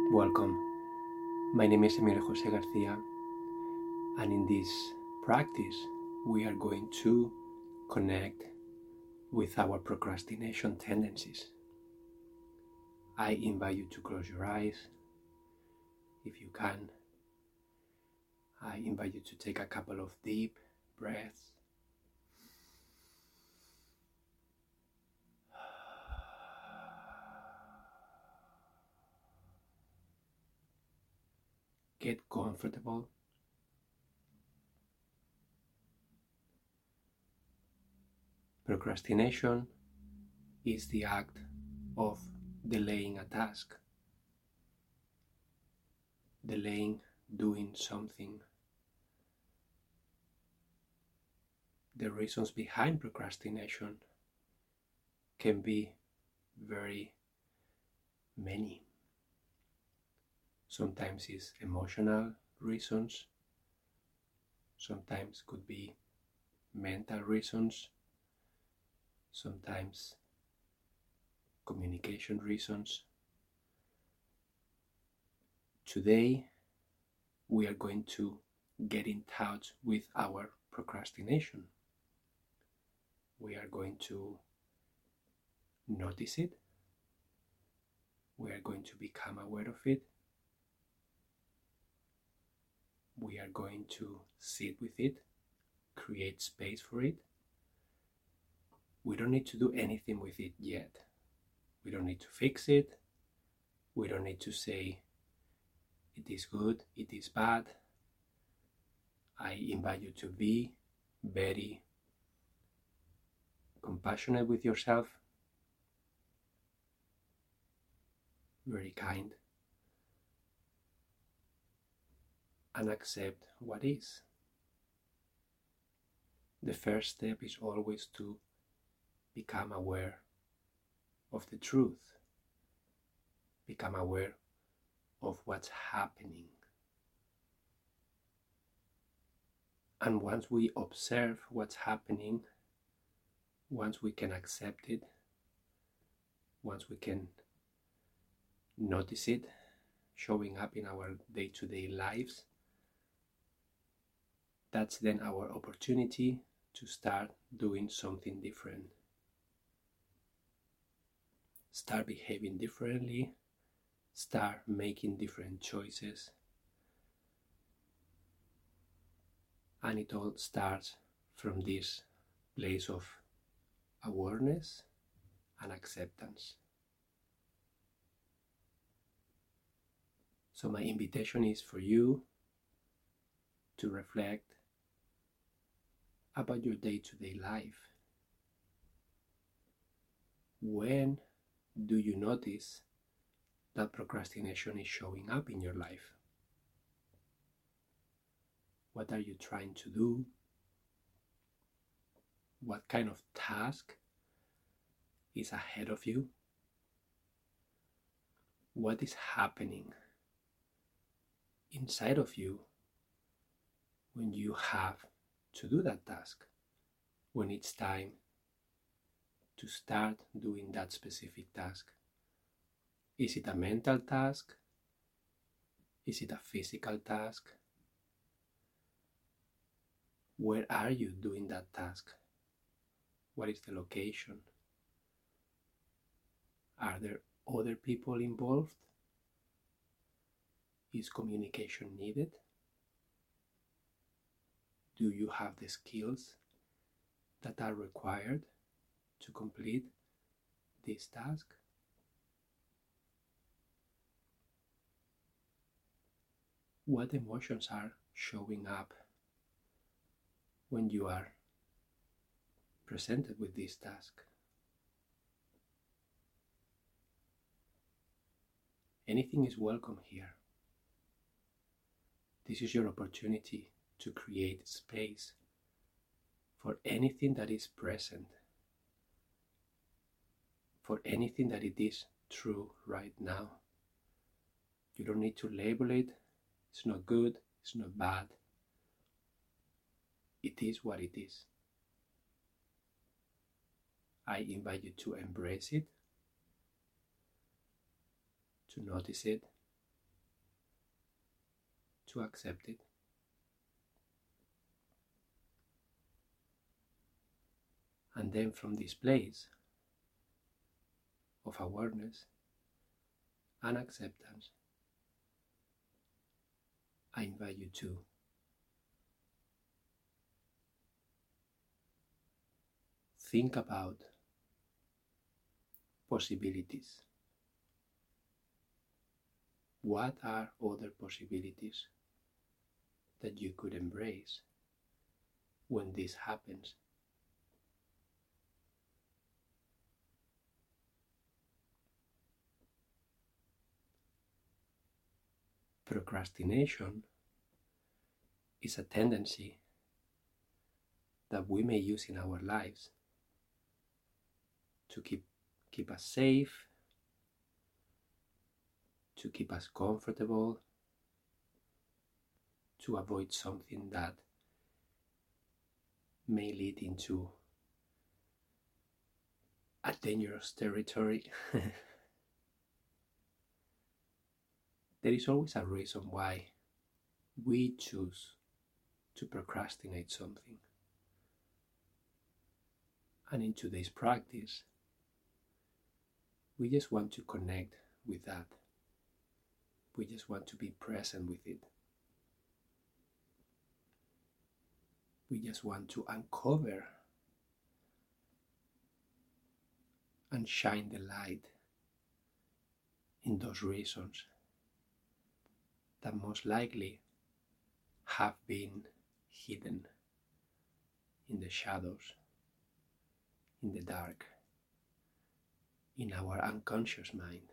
Welcome. My name is Emilio Jose Garcia, and in this practice, we are going to connect with our procrastination tendencies. I invite you to close your eyes if you can. I invite you to take a couple of deep breaths. Get comfortable. Procrastination is the act of delaying a task, delaying doing something. The reasons behind procrastination can be very many. Sometimes it's emotional reasons, sometimes could be mental reasons, sometimes communication reasons. Today we are going to get in touch with our procrastination. We are going to notice it. We are going to become aware of it. We are going to sit with it, create space for it. We don't need to do anything with it yet. We don't need to fix it. We don't need to say it is good, it is bad. I invite you to be very compassionate with yourself, very kind, and accept what is. The first step is always to become aware of the truth, become aware of what's happening. And once we observe what's happening, once we can accept it, once we can notice it showing up in our day-to-day lives, that's then our opportunity to start doing something different. Start behaving differently, start making different choices. And it all starts from this place of awareness and acceptance. So my invitation is for you to reflect about your day-to-day life. When do you notice that procrastination is showing up in your life? What are you trying to do? What kind of task is ahead of you? What is happening inside of you when you have to do that task, when it's time to start doing that specific task? Is it a mental task? Is it a physical task? Where are you doing that task? What is the location? Are there other people involved? Is communication needed? Do you have the skills that are required to complete this task? What emotions are showing up when you are presented with this task? Anything is welcome here. This is your opportunity to create space for anything that is present, for anything that it is true right now. You don't need to label it. It's not good, it's not bad. It is what it is. I invite you to embrace it, to notice it, to accept it. And then from this place of awareness and acceptance, I invite you to think about possibilities. What are other possibilities that you could embrace when this happens? Procrastination is a tendency that we may use in our lives to keep us safe, to keep us comfortable, to avoid something that may lead into a dangerous territory. There is always a reason why we choose to procrastinate something. And in today's practice, we just want to connect with that. We just want to be present with it. We just want to uncover and shine the light in those reasons that most likely have been hidden in the shadows, in the dark, in our unconscious mind.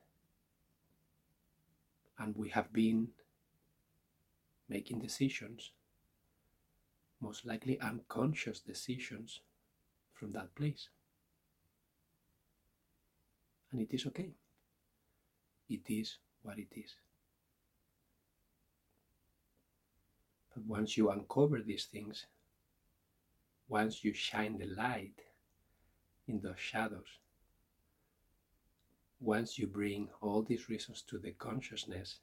And we have been making decisions, most likely unconscious decisions, from that place. And it is okay. It is what it is. But once you uncover these things, once you shine the light in those shadows, once you bring all these reasons to the consciousness,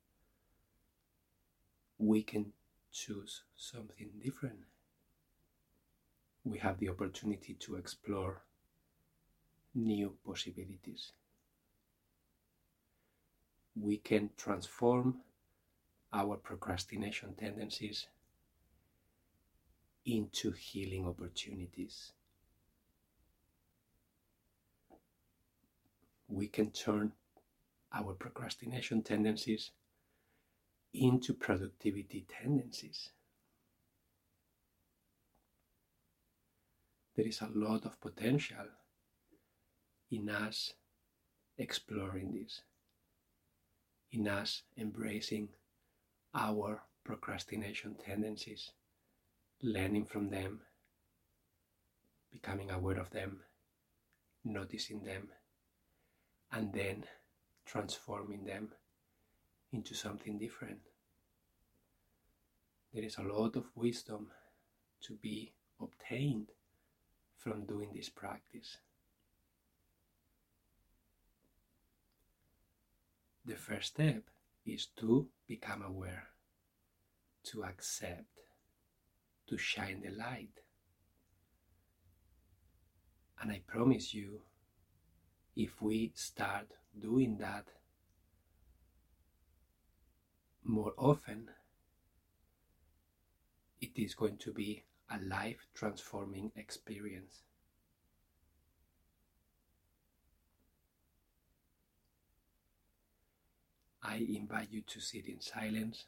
we can choose something different. We have the opportunity to explore new possibilities. We can transform our procrastination tendencies into healing opportunities. We can turn our procrastination tendencies into productivity tendencies. There is a lot of potential in us exploring this, in us embracing our procrastination tendencies, learning from them, becoming aware of them, noticing them, and then transforming them into something different. There is a lot of wisdom to be obtained from doing this practice. The first step is to become aware, to accept, to shine the light. And I promise you, if we start doing that more often, it is going to be a life-transforming experience. I invite you to sit in silence.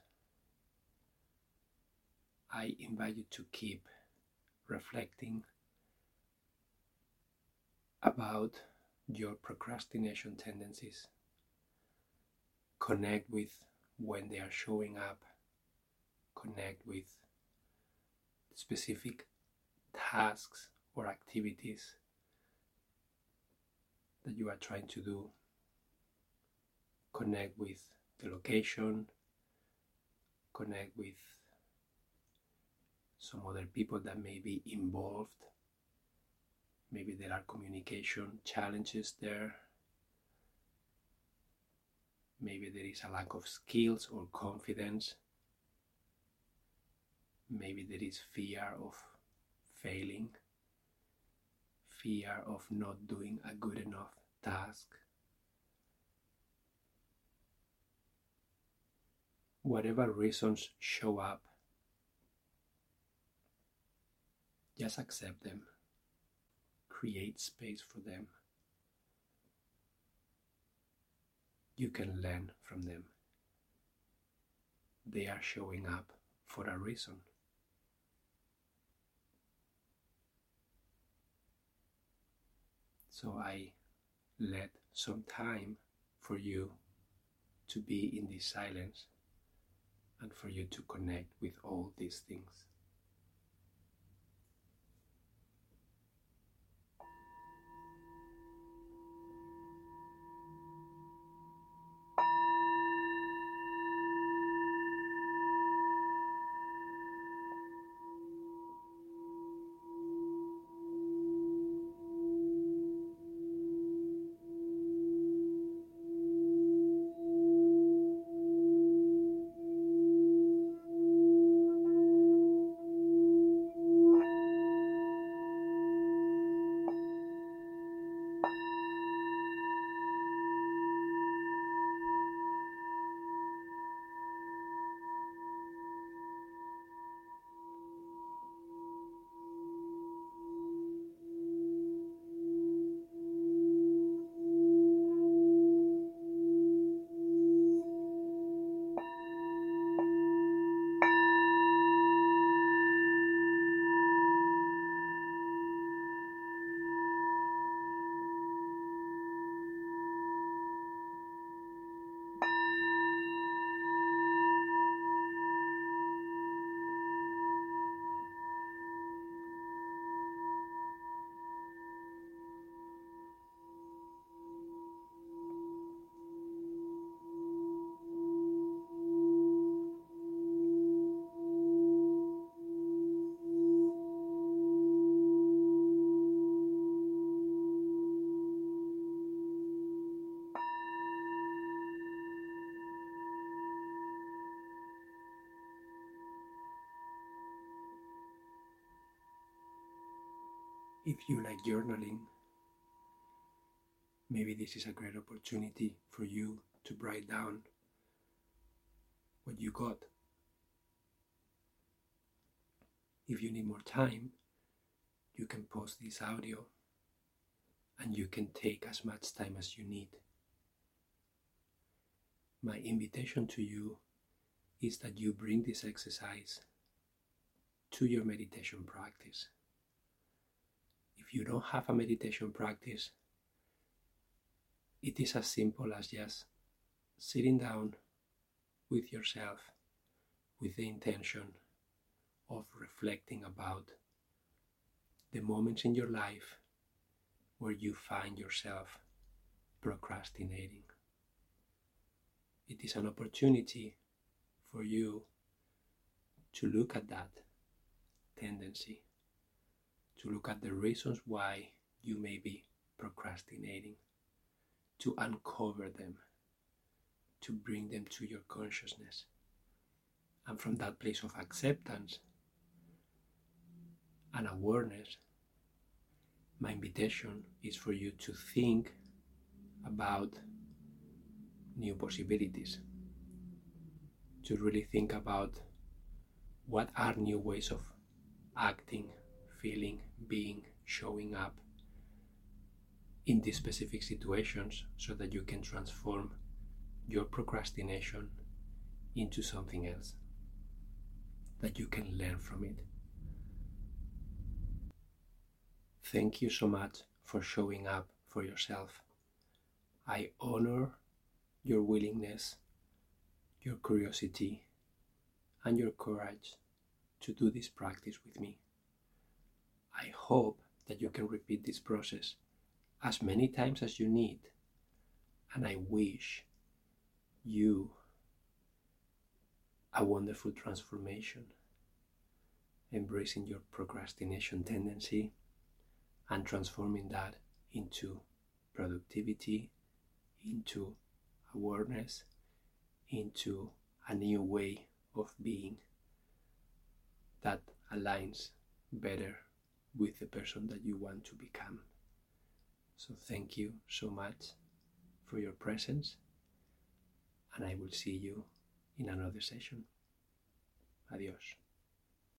I invite you to keep reflecting about your procrastination tendencies. Connect with when they are showing up. Connect with specific tasks or activities that you are trying to do. Connect with the location. Connect with some other people that may be involved. Maybe there are communication challenges there. Maybe there is a lack of skills or confidence Maybe there is fear of failing, fear of not doing a good enough task. Whatever reasons show up, just accept them. Create space for them. You can learn from them. They are showing up for a reason. So I let some time for you to be in this silence and for you to connect with all these things. If you like journaling, maybe this is a great opportunity for you to write down what you got. If you need more time, you can pause this audio and you can take as much time as you need. My invitation to you is that you bring this exercise to your meditation practice. If you don't have a meditation practice, it is as simple as just sitting down with yourself with the intention of reflecting about the moments in your life where you find yourself procrastinating. It is an opportunity for you to look at that tendency, to look at the reasons why you may be procrastinating, to uncover them, to bring them to your consciousness. And from that place of acceptance and awareness, my invitation is for you to think about new possibilities, to really think about what are new ways of acting, feeling, being, showing up in these specific situations so that you can transform your procrastination into something else, that you can learn from it. Thank you so much for showing up for yourself. I honor your willingness, your curiosity, and your courage to do this practice with me. I hope that you can repeat this process as many times as you need, and I wish you a wonderful transformation, embracing your procrastination tendency and transforming that into productivity, into awareness, into a new way of being that aligns better with the person that you want to become. So thank you so much for your presence, and I will see you in another session. Adiós.